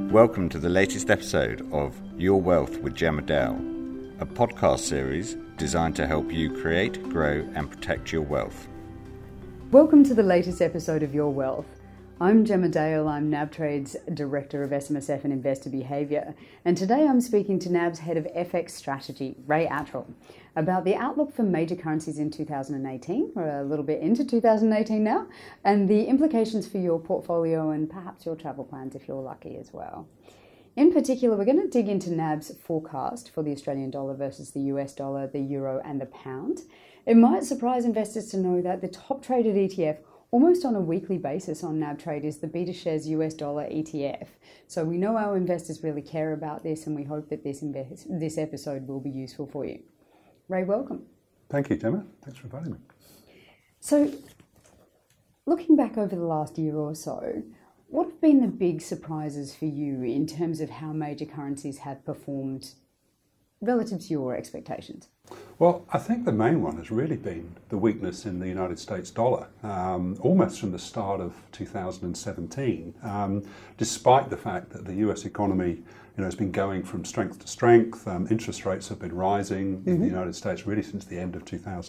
Welcome to the latest episode of Your Wealth with Gemma Dale, a podcast series designed to help you create, grow and protect your wealth. Welcome to the latest episode of Your Wealth. I'm Gemma Dale, I'm NABTrade's Director of SMSF and Investor Behaviour, and today I'm speaking to NAB's Head of FX Strategy, Ray Attrell, about the outlook for major currencies in 2018, we're a little bit into 2018 now, and the implications for your portfolio and perhaps your travel plans if you're lucky as well. In particular, we're going to dig into NAB's forecast for the Australian dollar versus the US dollar, the euro and the pound. It might surprise investors to know that the top traded ETF almost on a weekly basis on NABTrade is the BetaShares US dollar ETF. So we know our investors really care about this and we hope that this episode will be useful for you. Ray, welcome. Thank you, Gemma. Thanks for inviting me. So, looking back over the last year or so, what have been the big surprises for you in terms of how major currencies have performed relative to your expectations? Well, I think the main one has really been the weakness in the United States dollar, almost from the start of 2017, despite the fact that the US economy has been going from strength to strength. Interest rates have been rising in the United States really since the end of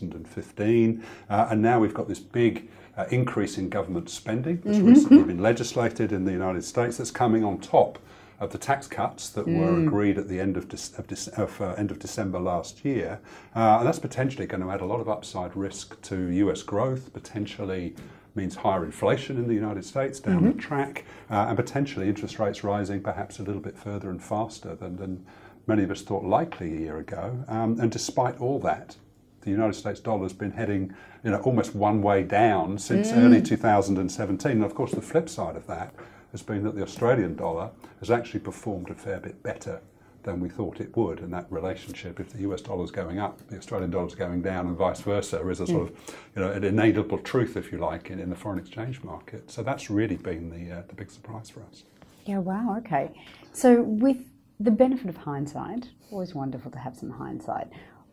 2015. And now we've got this big increase in government spending that's recently been legislated in the United States that's coming on top of the tax cuts that were agreed at the end of December last year. And that's potentially going to add a lot of upside risk to US growth, potentially means higher inflation in the United States down the track, and potentially interest rates rising perhaps a little bit further and faster than many of us thought likely a year ago. And despite all that, the United States dollar has been heading almost one way down since early 2017. And of course the flip side of that has been that the Australian dollar has actually performed a fair bit better than we thought it would, and that relationship, if the US dollar is going up, the Australian dollar is going down, and vice versa, is a sort of an inalienable truth, if you like, in the foreign exchange market. So that's really been the big surprise for us. Yeah, wow, okay. So with the benefit of hindsight, always wonderful to have some hindsight,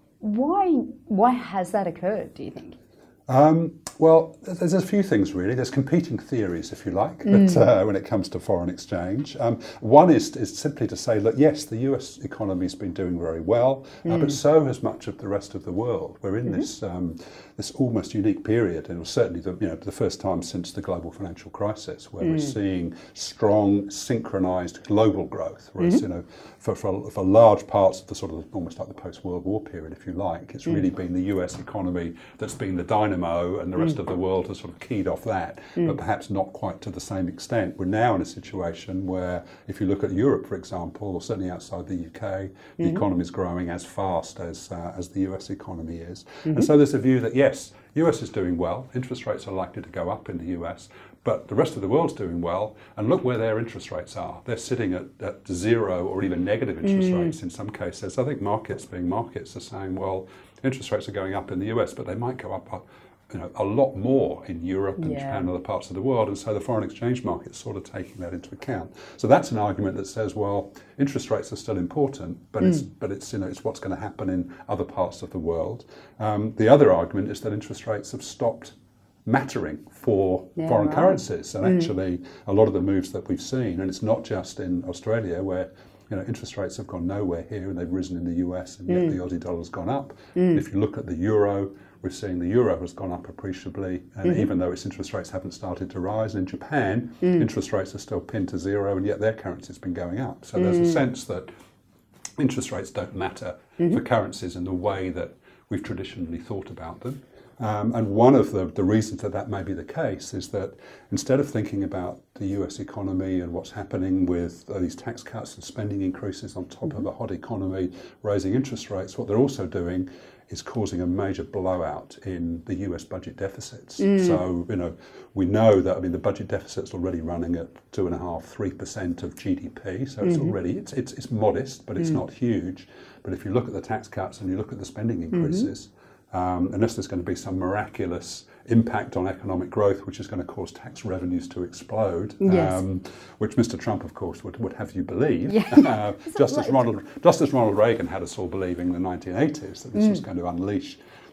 why has that occurred, do you think? Well, there's a few things really. There's competing theories, if you like, that, when it comes to foreign exchange. One is simply to say, look, yes, the US economy's been doing very well, but so has much of the rest of the world. We're in this almost unique period, and certainly the first time since the global financial crisis, where we're seeing strong, synchronized global growth. Whereas, for large parts of the sort of almost like the post-World War period, if you like, it's really been the US economy that's been the dynamo, and the rest of the world has sort of keyed off that, but perhaps not quite to the same extent. We're now in a situation where, if you look at Europe, for example, or certainly outside the UK, the economy is growing as fast as the US economy is. And so there's a view that, yes, US is doing well, interest rates are likely to go up in the US, but the rest of the world's doing well, and look where their interest rates are. They're sitting at zero or even negative interest rates in some cases. I think markets, being markets, are saying, well, interest rates are going up in the US, but they might go up a lot more in Europe and Japan and other parts of the world, and so the foreign exchange market's sort of taking that into account. So that's an argument that says, well, interest rates are still important, but it's what's going to happen in other parts of the world. The other argument is that interest rates have stopped mattering for foreign currencies, and actually a lot of the moves that we've seen, and it's not just in Australia where interest rates have gone nowhere here and they've risen in the US, and yet the Aussie dollar's gone up. If you look at the euro, we're seeing the euro has gone up appreciably, and even though its interest rates haven't started to rise. In Japan, interest rates are still pinned to zero, and yet their currency's been going up. So there's a sense that interest rates don't matter for currencies in the way that we've traditionally thought about them. And one of the reasons that may be the case is that instead of thinking about the US economy and what's happening with these tax cuts and spending increases on top of a hot economy, raising interest rates, what they're also doing is causing a major blowout in the US budget deficits. So, we know that, the budget deficit's already running at 2.5–3% of GDP. So it's already, it's modest, but it's not huge. But if you look at the tax cuts and you look at the spending increases, unless there's going to be some miraculous impact on economic growth, which is going to cause tax revenues to explode, which Mr. Trump, of course, would have you believe. Just as Ronald Reagan had us all believing in the 1980s that this was going to unleash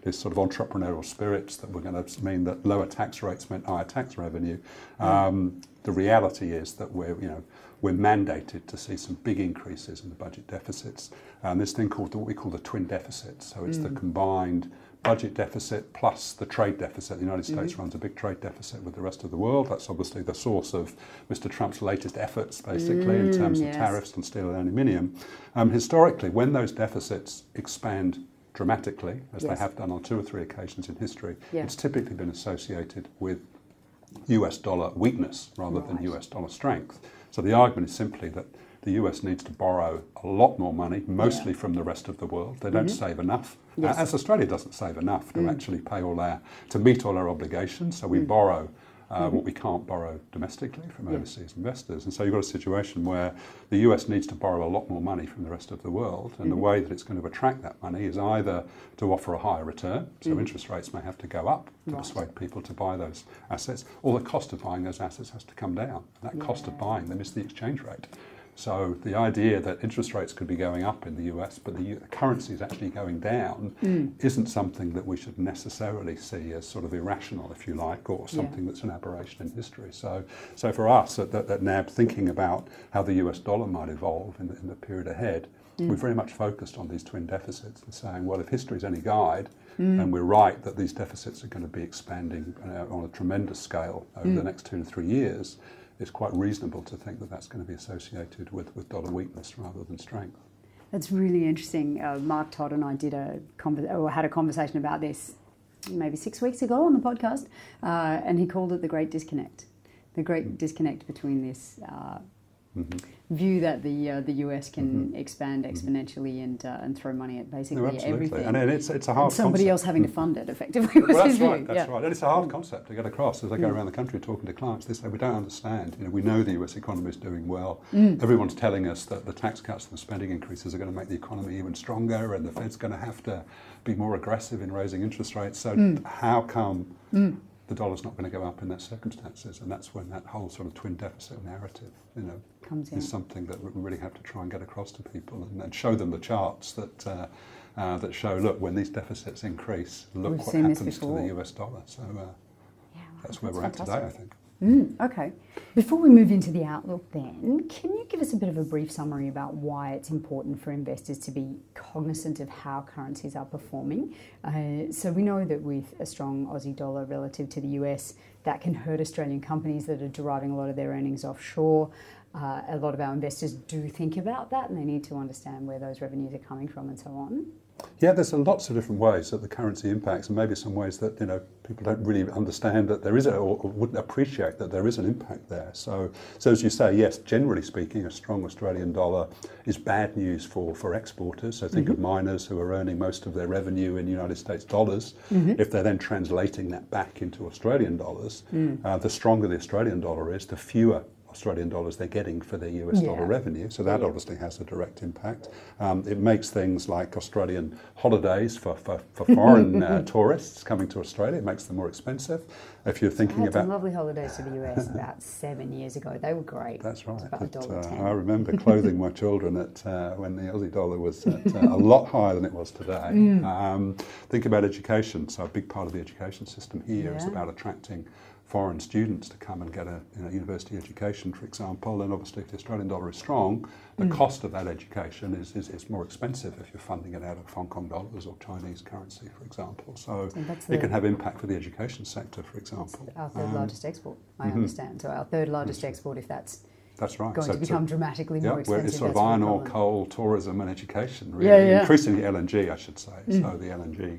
this sort of entrepreneurial spirits that were going to mean that lower tax rates meant higher tax revenue. The reality is that we're mandated to see some big increases in the budget deficits. This thing called what we call the twin deficits. So it's the combined budget deficit plus the trade deficit. The United States runs a big trade deficit with the rest of the world. That's obviously the source of Mr. Trump's latest efforts, basically, in terms of tariffs on steel and aluminium. Historically, when those deficits expand dramatically, as they have done on 2 or 3 occasions in history, it's typically been associated with US dollar weakness rather than US dollar strength. So the argument is simply that the US needs to borrow a lot more money, mostly from the rest of the world. They don't save enough, as Australia doesn't save enough to actually pay to meet all our obligations. So we borrow what we can't borrow domestically from overseas investors. And so you've got a situation where the US needs to borrow a lot more money from the rest of the world, and the way that it's going to attract that money is either to offer a higher return, so interest rates may have to go up to persuade people to buy those assets, or the cost of buying those assets has to come down. That cost of buying them is the exchange rate. So the idea that interest rates could be going up in the US, but the currency is actually going down, isn't something that we should necessarily see as sort of irrational, if you like, or something that's an aberration in history. So for us at NAB, thinking about how the US dollar might evolve in the period ahead, we're very much focused on these twin deficits and saying, well, if history is any guide, and we're right that these deficits are going to be expanding on a tremendous scale over the next 2 to 3 years, it's quite reasonable to think that that's going to be associated with dollar weakness rather than strength. That's really interesting. Mark Todd and I had a conversation about this maybe 6 weeks ago on the podcast, and he called it the Great Disconnect. The Great Disconnect between this view that the US can expand exponentially and throw money at basically everything. And it's a hard somebody concept. else having to fund it effectively. That's right. And it's a hard concept to get across. As I go around the country talking to clients, they say, we don't understand. We know the US economy is doing well. Everyone's telling us that the tax cuts and the spending increases are going to make the economy even stronger, and the Fed's going to have to be more aggressive in raising interest rates. So how come the dollar's not going to go up in those circumstances? And that's when that whole sort of twin deficit narrative, comes in. Is something that we really have to try and get across to people and show them the charts that show, look, when these deficits increase, look what happens to the US dollar. So that's where we're at today, I think. Okay. Before we move into the outlook then, can you give us a bit of a brief summary about why it's important for investors to be cognizant of how currencies are performing? So we know that with a strong Aussie dollar relative to the US, that can hurt Australian companies that are deriving a lot of their earnings offshore. A lot of our investors do think about that, and they need to understand where those revenues are coming from and so on. Yeah, there's lots of different ways that the currency impacts, and maybe some ways that people don't really understand that there is or wouldn't appreciate that there is an impact there. So as you say, yes, generally speaking, a strong Australian dollar is bad news for exporters. So think of miners who are earning most of their revenue in United States dollars. If they're then translating that back into Australian dollars, the stronger the Australian dollar is, the fewer Australian dollars they're getting for their US dollar revenue. So that obviously has a direct impact. It makes things like Australian holidays for foreign tourists coming to Australia, it makes them more expensive. If you're thinking about some lovely holidays to the US about 7 years ago. They were great. That's right. About I remember clothing my children when the Aussie dollar was at a lot higher than it was today. Think about education. So a big part of the education system here is about attracting foreign students to come and get a university education, for example, and obviously if the Australian dollar is strong, the cost of that education is more expensive if you're funding it out of Hong Kong dollars or Chinese currency, for example. So it can have impact for the education sector, for example. Our third largest export, I understand. So our third largest export, if that's right. Going to become dramatically more expensive. Where it's sort of iron ore, coal, tourism and education, really. Increasingly LNG, I should say. So the LNG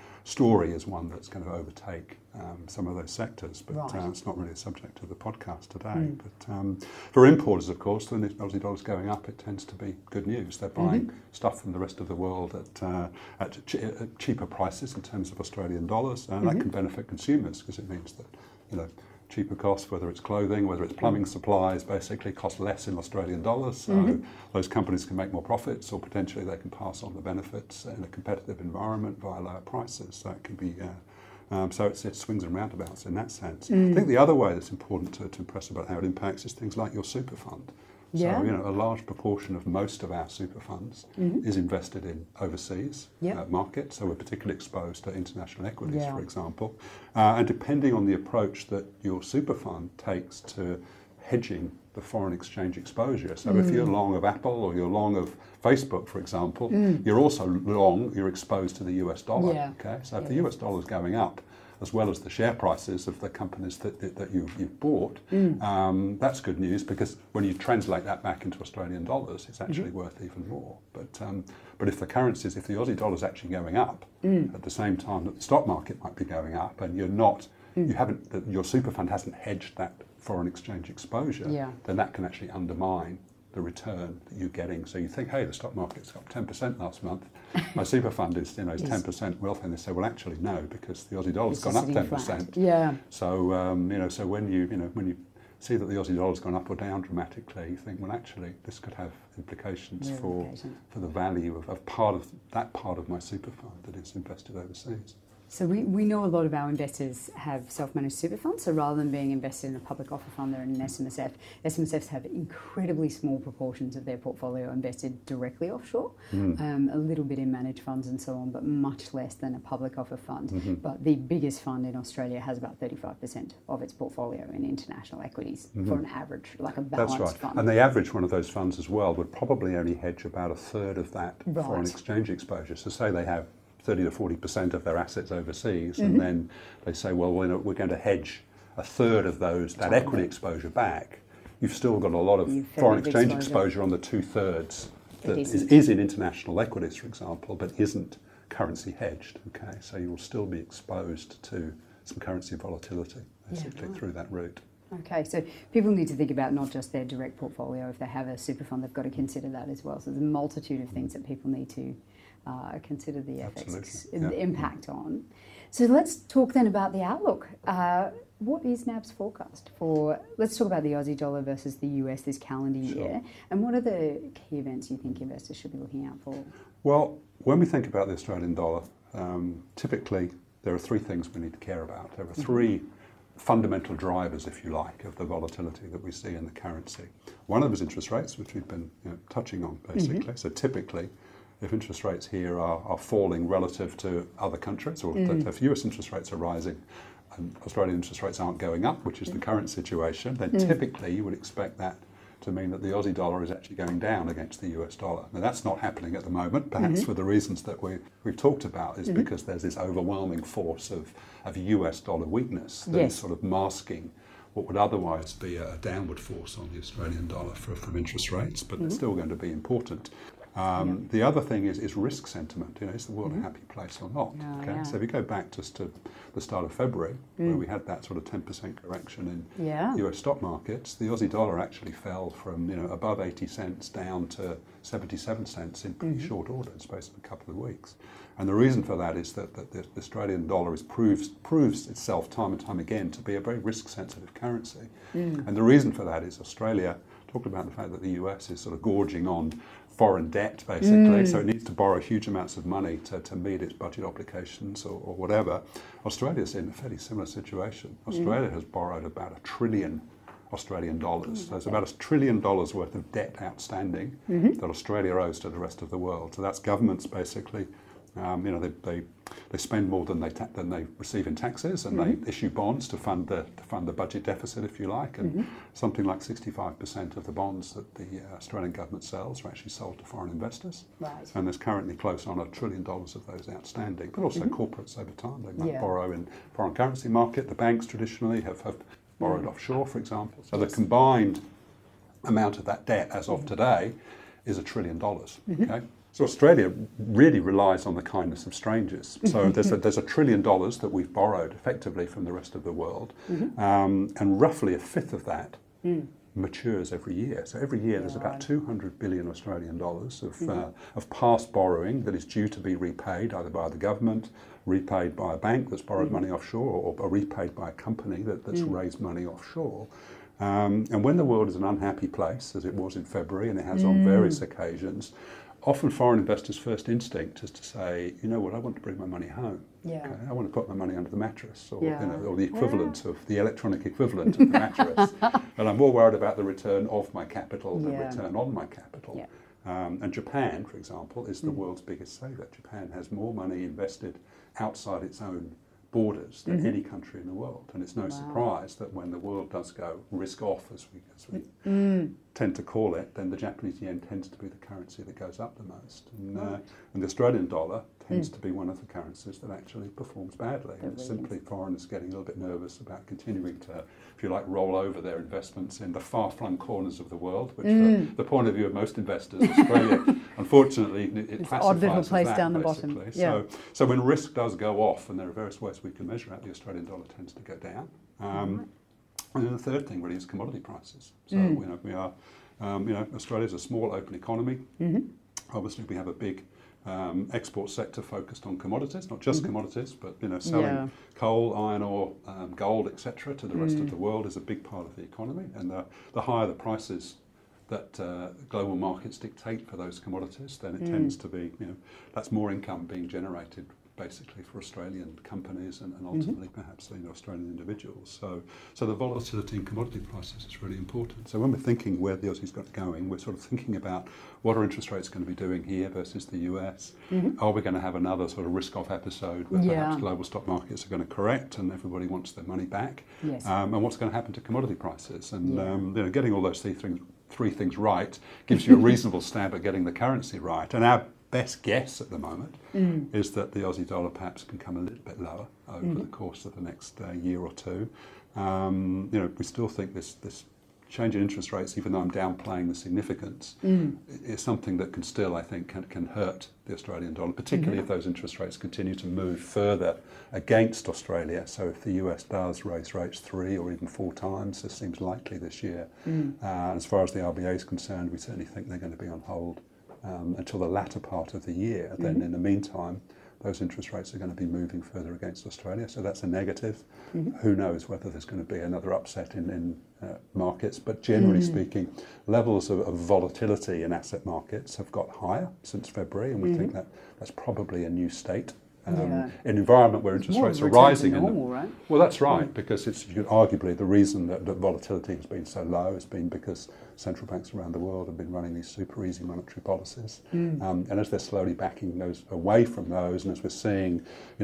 story is one that's going to overtake some of those sectors, but it's not really a subject of the podcast today. But for importers, of course, when the Aussie dollar's going up, it tends to be good news. They're buying stuff from the rest of the world at cheaper prices in terms of Australian dollars, and that can benefit consumers because it means that cheaper costs, whether it's clothing, whether it's plumbing supplies, basically cost less in Australian dollars. So those companies can make more profits, or potentially they can pass on the benefits in a competitive environment via lower prices. So it can be, so it swings and roundabouts in that sense. I think the other way that's important to impress about how it impacts is things like your super fund. Yeah. So, a large proportion of most of our super funds is invested in overseas markets. So we're particularly exposed to international equities, for example. And depending on the approach that your super fund takes to hedging the foreign exchange exposure. So if you're long of Apple or you're long of Facebook, for example, you're also you're exposed to the US dollar. Yeah. Okay, so if the US dollar is going up, as well as the share prices of the companies that you've bought, that's good news, because when you translate that back into Australian dollars, it's actually worth even more. But if the currencies, if the Aussie dollar is actually going up at the same time that the stock market might be going up, and your super fund hasn't hedged that foreign exchange exposure, then that can actually undermine the return that you're getting. So you think, hey, the stock market's got 10% last month. My super fund is 10% wealth, and they say, well, actually no, because the Aussie dollar's gone up 10%. Flat. Yeah. So so when you see that the Aussie dollar's gone up or down dramatically, you think, well, actually this could have implications for the value of part of my super fund that is invested overseas. So we know a lot of our investors have self-managed super funds, so rather than being invested in a public offer fund, they're in an SMSF. SMSFs have incredibly small proportions of their portfolio invested directly offshore, a little bit in managed funds and so on, but much less than a public offer fund. But the biggest fund in Australia has about 35% of its portfolio in international equities for an average, like a balanced fund. And the average one of those funds as well would probably only hedge about a third of that foreign exchange exposure. So say they have 30 to 40% of their assets overseas, and then they say, well, we're going to hedge a third of that equity exposure back. You've still got a lot of foreign exchange exposure on the 2/3 that is in international equities, for example, but isn't currency hedged. Okay, so you will still be exposed to some currency volatility, basically, through that route. Okay, so people need to think about not just their direct portfolio. If they have a super fund, they've got to consider that as well. So there's a multitude of things that people need to consider the FX impact on. So let's talk then about the outlook. What is NAB's forecast for, let's talk about the Aussie dollar versus the US this calendar year, and what are the key events you think investors should be looking out for? Well, when we think about the Australian dollar, typically there are three things we need to care about. There are three fundamental drivers, if you like, of the volatility that we see in the currency. One of them is interest rates, which we've been touching on, basically. So typically, if interest rates here are falling relative to other countries, or if US interest rates are rising and Australian interest rates aren't going up, which is the current situation, then typically you would expect that to mean that the Aussie dollar is actually going down against the US dollar. Now that's not happening at the moment, perhaps for the reasons that we've talked about, is because there's this overwhelming force of US dollar weakness that is sort of masking what would otherwise be a downward force on the Australian dollar from interest rates, but it's still going to be important. The other thing is risk sentiment. Is the world a happy place or not? So if you go back just to the start of February, where we had that sort of 10% correction in US stock markets, the Aussie dollar actually fell from above 80 cents down to 77 cents in pretty short order, in space of a couple of weeks. And the reason for that is that the Australian dollar proves itself time and time again to be a very risk-sensitive currency. And the reason for that is Australia talked about the fact that the US is sort of gorging on foreign debt, basically, so it needs to borrow huge amounts of money to meet its budget obligations or whatever. Australia's in a fairly similar situation. Australia has borrowed about $1 trillion Australian dollars. So there's about $1 trillion worth of debt outstanding that Australia owes to the rest of the world. So that's governments basically. They spend more than they receive in taxes, and they issue bonds to fund the budget deficit, if you like. And something like 65% of the bonds that the Australian government sells are actually sold to foreign investors. Right. And there's currently close on $1 trillion of those outstanding. But also corporates over time, they might borrow in foreign currency market. The banks traditionally have borrowed offshore, for example. So the combined amount of that debt as of today is $1 trillion. Okay. So Australia really relies on the kindness of strangers. So there's $1 trillion that we've borrowed effectively from the rest of the world, and roughly a fifth of that matures every year. So every year there's about 200 billion Australian dollars of past borrowing that is due to be repaid either by the government, repaid by a bank that's borrowed money offshore, or repaid by a company that's raised money offshore. And when the world is an unhappy place, as it was in February, and it has on various occasions, often foreign investors' first instinct is to say, you know what, I want to bring my money home. Yeah. Okay? I want to put my money under the mattress, or Yeah. or the equivalent of the electronic equivalent of the mattress. And I'm more worried about the return of my capital than return on my capital. Yeah. And Japan, for example, is the world's biggest saver. Japan has more money invested outside its own borders than any country in the world. And it's no surprise that when the world does go risk off, as we tend to call it, then the Japanese yen tends to be the currency that goes up the most. And the Australian dollar tends to be one of the currencies that actually performs badly. And it's simply foreigners getting a little bit nervous about continuing to, if you like, roll over their investments in the far-flung corners of the world, which from the point of view of most investors, Australia, unfortunately, it classifies odd little as place that, down the basically. bottom. Yeah. So when risk does go off, and there are various ways we can measure it, the Australian dollar tends to go down. And then the third thing really is commodity prices. So we are, Australia's a small open economy. Obviously, we have a big export sector focused on commodities, not just commodities, but selling coal, iron ore, gold, etc. to the rest of the world is a big part of the economy. And the higher the prices that global markets dictate for those commodities, then it tends to be, that's more income being generated basically for Australian companies and ultimately perhaps Australian individuals. So the volatility in commodity prices is really important. So when we're thinking where the Aussie's got going, we're sort of thinking about what are interest rates going to be doing here versus the US? Are we going to have another sort of risk-off episode where perhaps global stock markets are going to correct and everybody wants their money back? Yes. And what's going to happen to commodity prices? And getting all those three things right gives you a reasonable stab at getting the currency right. And our best guess at the moment is that the Aussie dollar perhaps can come a little bit lower over the course of the next year or two. We still think this change in interest rates, even though I'm downplaying the significance, is something that can still, I think, can hurt the Australian dollar, particularly if those interest rates continue to move further against Australia. So if the US does raise rates 3 or even 4 times, this seems likely this year. As far as the RBA is concerned, we certainly think they're going to be on hold until the latter part of the year. Then in the meantime, those interest rates are going to be moving further against Australia, so that's a negative. Who knows whether there's going to be another upset in markets, but generally speaking, levels of volatility in asset markets have got higher since February, and we think that that's probably a new state. An environment where interest rates are rising. Normal, right? Well, that's right, because it's arguably the reason that volatility has been so low has been because central banks around the world have been running these super easy monetary policies. And as they're slowly backing those away from those, and as we're seeing,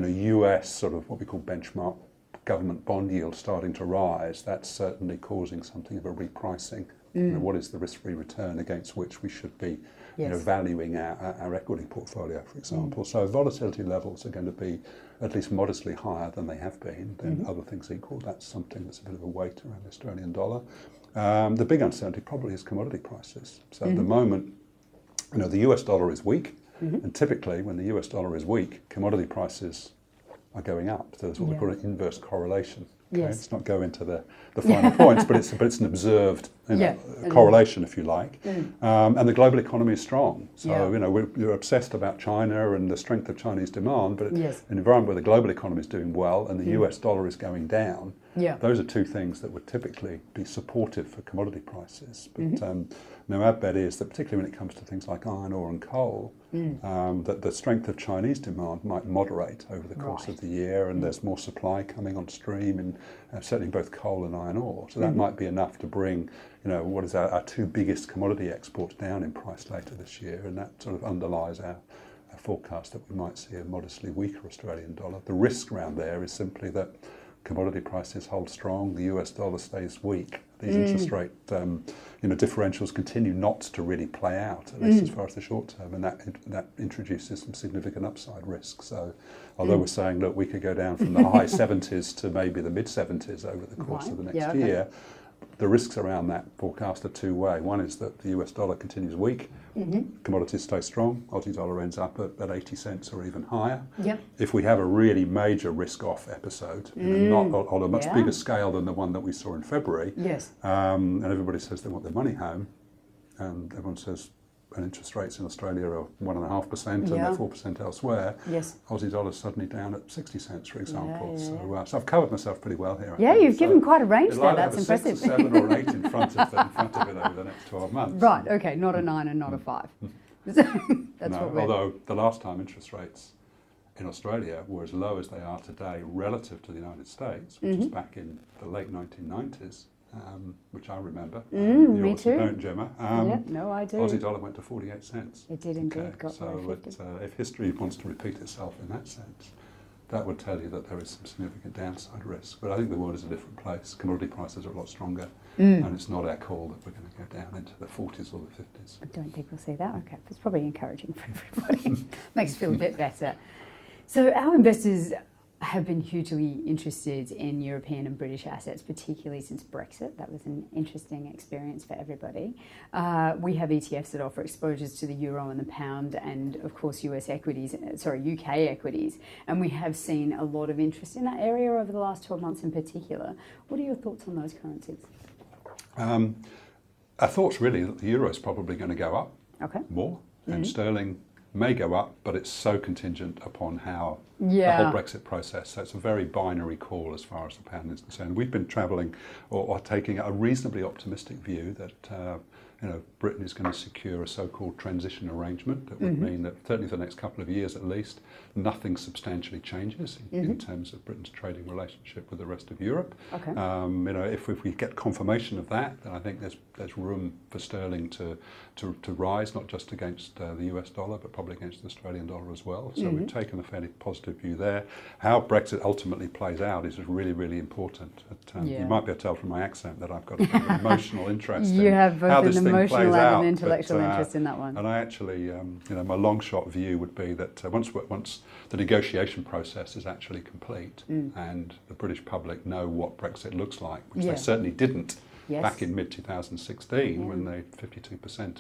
US sort of what we call benchmark government bond yield starting to rise, that's certainly causing something of a repricing. What is the risk-free return against which we should be valuing our equity portfolio, for example. So volatility levels are going to be at least modestly higher than they have been. Then other things equal, that's something that's a bit of a weight around the Australian dollar. The big uncertainty probably is commodity prices. So at the moment, the US dollar is weak, and typically when the US dollar is weak, commodity prices are going up. So there's what we call an inverse correlation. Okay? Yes. Let's not go into the finer points, but it's an observed correlation, if you like. And the global economy is strong. So we're obsessed about China and the strength of Chinese demand, but in an environment where the global economy is doing well and the US dollar is going down, those are two things that would typically be supportive for commodity prices. But our bet is that particularly when it comes to things like iron ore and coal, that the strength of Chinese demand might moderate over the course of the year, and there's more supply coming on stream in certainly both coal and iron ore. So that might be enough to bring, what is our two biggest commodity exports down in price later this year, and that sort of underlies our forecast that we might see a modestly weaker Australian dollar. The risk around there is simply that commodity prices hold strong, the US dollar stays weak. These interest rate differentials continue not to really play out, at least as far as the short term, and that introduces some significant upside risk. So although we're saying, look, we could go down from the high 70s to maybe the mid 70s over the course of the next year, the risks around that forecast are two-way. One is that the US dollar continues weak, commodities stay strong, Aussie dollar ends up at 80 cents or even higher. If we have a really major risk-off episode, not on a much bigger scale than the one that we saw in February, and everybody says they want their money home, and everyone says and interest rates in Australia are 1.5% and they're 4% elsewhere, Aussie dollar's suddenly down at 60 cents, for example. So I've covered myself pretty well here. You've given quite a range there. That's impressive. 6 or 7 or 8 in front of it over the next 12 months. Right. Okay. Not a 9 and not a 5. That's what we're... Although the last time interest rates in Australia were as low as they are today relative to the United States, which was back in the late 1990s, which I remember. Me too. Don't, Gemma. No, I do. Aussie dollar went to 48 cents. It did indeed. Got so if history wants to repeat itself in that sense, that would tell you that there is some significant downside risk. But I think the world is a different place. Commodity prices are a lot stronger, and it's not our call that we're going to go down into the 40s or the 50s. I don't think we'll see that. Okay, it's probably encouraging for everybody. Makes us feel a bit better. So our investors have been hugely interested in European and British assets, particularly since Brexit. That was an interesting experience for everybody. We have ETFs that offer exposures to the euro and the pound and, of course, UK equities. And we have seen a lot of interest in that area over the last 12 months in particular. What are your thoughts on those currencies? Our thoughts really that the euro is probably going to go up more, and sterling may go up, but it's so contingent upon how the whole Brexit process. So it's a very binary call as far as the pound is concerned. We've been travelling or taking a reasonably optimistic view that Britain is going to secure a so-called transition arrangement that would mean that certainly for the next couple of years at least, nothing substantially changes in terms of Britain's trading relationship with the rest of Europe. If we get confirmation of that, then I think there's room for sterling to rise, not just against the US dollar, but probably against the Australian dollar as well. So we've taken a fairly positive view there. How Brexit ultimately plays out is really, really important. You might be able to tell from my accent that I've got a kind of emotional interest in how this thing plays emotional out, and intellectual interest in that one. And I actually, my long shot view would be that once the negotiation process is actually complete and the British public know what Brexit looks like, which they certainly didn't back in mid-2016 when 52%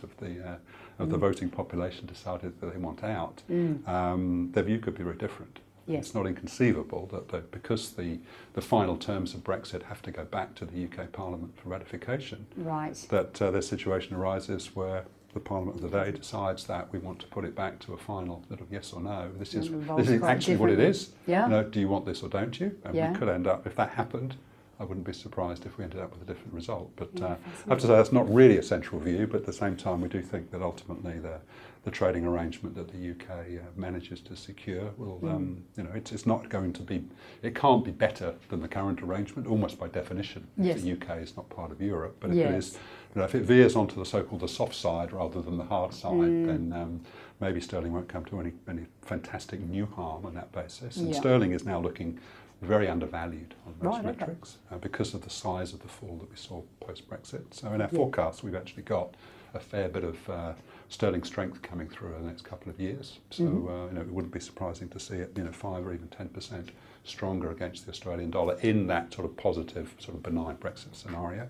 of the voting population decided that they want out, their view could be very different. Yes. It's not inconceivable that because the final terms of Brexit have to go back to the UK Parliament for ratification, that their situation arises where the Parliament of the day decides that we want to put it back to a final little yes or no. This is actually what it is. Do you want this or don't you? And we could end up, if that happened, I wouldn't be surprised if we ended up with a different result. But I have to say that's not really a central view, but at the same time we do think that ultimately the trading arrangement that the UK manages to secure will, it's not going to be, it can't be better than the current arrangement, almost by definition. If the UK is not part of Europe, but if it is, if it veers onto the so-called the soft side rather than the hard side, then maybe sterling won't come to any fantastic new harm on that basis. And sterling is now looking very undervalued on most metrics because of the size of the fall that we saw post-Brexit. So in our forecast, we've actually got a fair bit of sterling strength coming through over the next couple of years. So it wouldn't be surprising to see it 5 or even 10% stronger against the Australian dollar in that sort of positive, sort of benign Brexit scenario.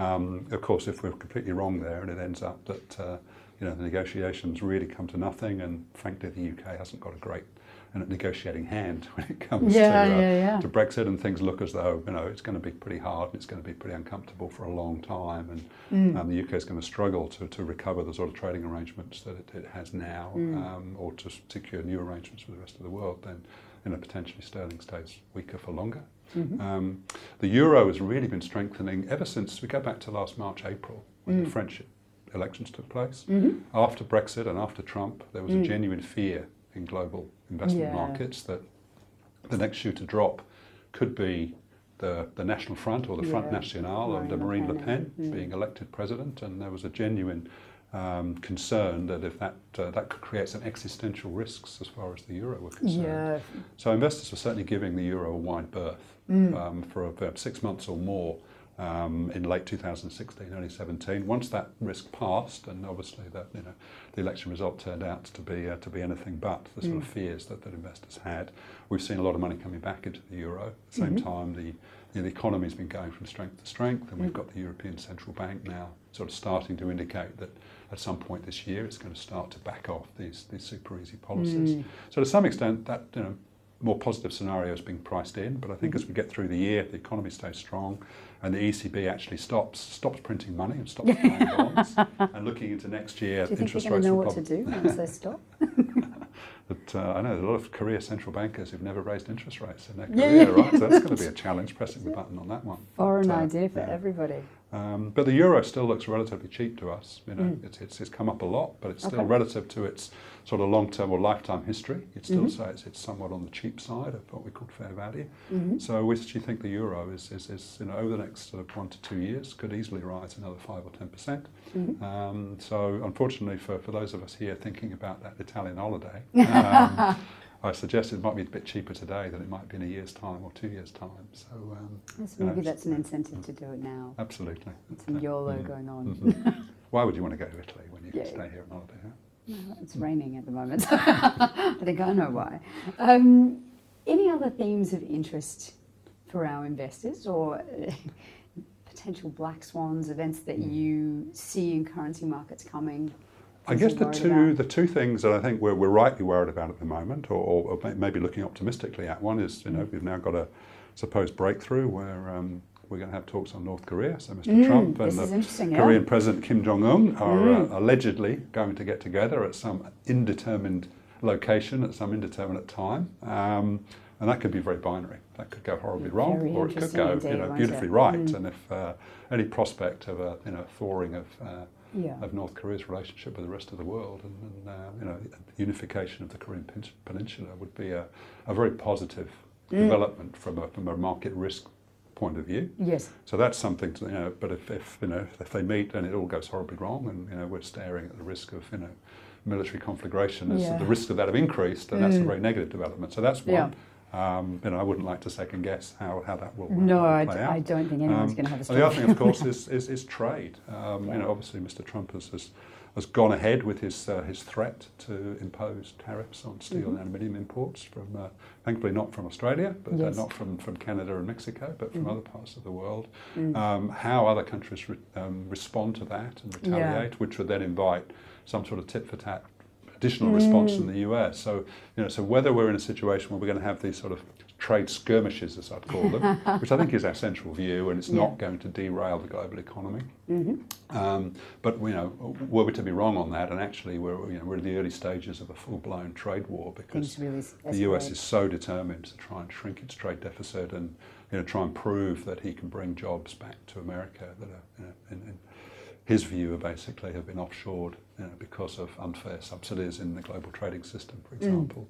Of course, if we're completely wrong there and it ends up that the negotiations really come to nothing, and frankly the UK hasn't got a great negotiating hand when it comes to Brexit, and things look as though it's going to be pretty hard and it's going to be pretty uncomfortable for a long time, and the UK is going to struggle to recover the sort of trading arrangements that it has now, or to secure new arrangements for the rest of the world, then potentially sterling stays weaker for longer. The euro has really been strengthening ever since we go back to last March, April, when the French elections took place. After Brexit and after Trump, there was a genuine fear in global investment markets that the next shoe to drop could be the National Front or the Front National under Marine Le Pen being elected president, and there was a genuine concern that if that could create some existential risks as far as the euro were concerned. So investors were certainly giving the euro a wide berth for about 6 months or more in late 2016, early 17. Once that risk passed, and obviously that the election result turned out to be anything but the sort of fears that investors had, we've seen a lot of money coming back into the euro. At the same time, the economy's been going from strength to strength, and we've got the European Central Bank now sort of starting to indicate that at some point this year it's going to start to back off these super easy policies. So to some extent that more positive scenario is being priced in, but I think as we get through the year, the economy stays strong, and the ECB actually stops printing money and stops buying bonds. And looking into next year, interest rates will probably... Do you think they're going to know what to do once they stop? But I know there's a lot of career central bankers who've never raised interest rates in their career, right? So that's going to be a challenge, pressing the button on that one. Foreign idea for everybody. But the euro still looks relatively cheap to us. It's come up a lot, but it's still relative to its sort of long-term or lifetime history. You'd still say it's somewhat on the cheap side of what we call fair value. So we actually think the euro is over the next sort of 1 to 2 years could easily rise another 5 or 10%. So unfortunately for those of us here thinking about that Italian holiday, I suggest it might be a bit cheaper today than it might be in a year's time or 2 years' time. So maybe that's an incentive to do it now. Absolutely. Some YOLO going on. Why would you want to go to Italy when you can stay here on holiday? Huh? No, it's raining at the moment, so I think I know why. Any other themes of interest for our investors or potential black swans, events that you see in currency markets coming? I guess the two things that I think we're rightly worried about at the moment, or maybe looking optimistically at, one is we've now got a supposed breakthrough where we're going to have talks on North Korea. So Mr. Trump and the Korean President Kim Jong-un are allegedly going to get together at some indeterminate location at some indeterminate time. And that could be very binary. That could go horribly wrong, or it could go beautifully right. And if any prospect of a thawing of North Korea's relationship with the rest of the world and unification of the Korean Peninsula would be a very positive development from a market risk point of view. Yes. So that's something to but if they meet and it all goes horribly wrong and we're staring at the risk of military conflagration, the risk of that have increased, and that's a very negative development. So that's one. I wouldn't like to second guess how that will play out. I don't think anyone's going to have a story. The other thing, of course, is trade. Obviously, Mr. Trump has gone ahead with his threat to impose tariffs on steel and aluminium imports from, thankfully not from Australia, but not from Canada and Mexico, but from other parts of the world. How other countries respond to that and retaliate, which would then invite some sort of tit-for-tat additional response from the US. So, so whether we're in a situation where we're going to have these sort of trade skirmishes, as I'd call them, which I think is our central view, and it's not going to derail the global economy. But were we to be wrong on that, and actually we're in the early stages of a full-blown trade war because the US is so determined to try and shrink its trade deficit and try and prove that he can bring jobs back to America that are, in his view, basically have been offshored because of unfair subsidies in the global trading system, for example.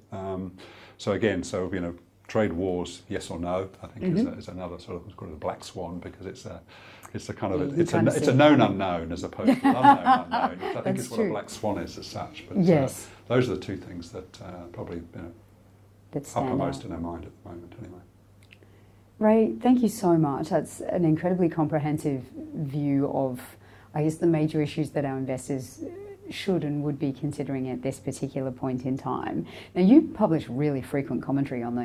Trade wars, yes or no, I think is another sort of, it's called a black swan, because it's a known unknown as opposed to an unknown unknown, which I think is what a black swan is as such. But those are the two things that probably uppermost in our mind at the moment anyway. Ray, thank you so much. That's an incredibly comprehensive view of, I guess, the major issues that our investors should and would be considering at this particular point in time. Now, you publish really frequent commentary on the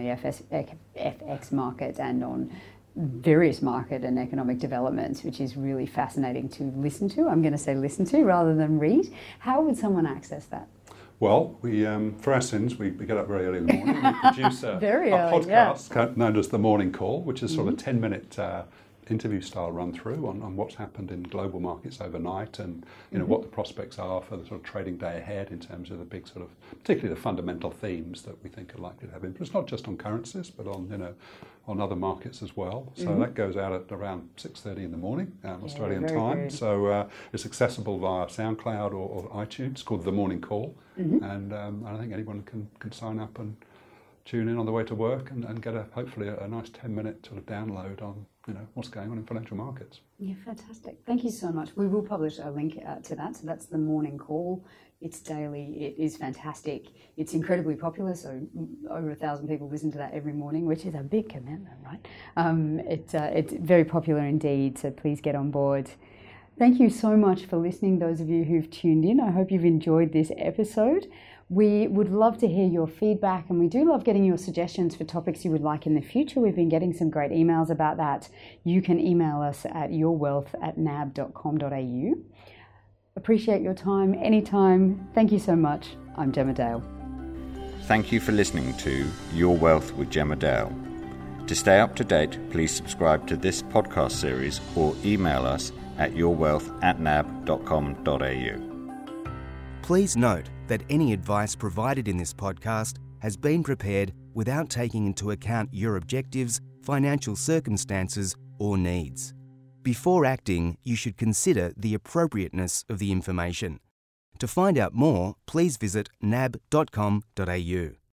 FX market and on various market and economic developments, which is really fascinating to listen to. I'm going to say listen to rather than read. How would someone access that? Well, we for our sins, we get up very early in the morning. We produce a podcast known as The Morning Call, which is sort of a 10-minute interview style run through on what's happened in global markets overnight, and what the prospects are for the sort of trading day ahead in terms of the big sort of, particularly the fundamental themes that we think are likely to have influence, not just on currencies but on on other markets as well. So that goes out at around 6:30 in the morning Australian time. Good. So it's accessible via SoundCloud or iTunes. It's called The Morning Call, and I think anyone can sign up and tune in on the way to work and get hopefully a nice 10-minute sort of download on what's going on in financial markets. Yeah, fantastic. Thank you so much. We will publish a link to that. So that's The Morning Call. It's daily. It is fantastic. It's incredibly popular. So over 1,000 people listen to that every morning, which is a big commitment, right? It's very popular indeed. So please get on board. Thank you so much for listening, those of you who've tuned in. I hope you've enjoyed this episode. We would love to hear your feedback, and we do love getting your suggestions for topics you would like in the future. We've been getting some great emails about that. You can email us at yourwealth@nab.com.au. Appreciate your time anytime. Thank you so much. I'm Gemma Dale. Thank you for listening to Your Wealth with Gemma Dale. To stay up to date, please subscribe to this podcast series or email us at yourwealth@nab.com.au. Please note that any advice provided in this podcast has been prepared without taking into account your objectives, financial circumstances, or needs. Before acting, you should consider the appropriateness of the information. To find out more, please visit nab.com.au.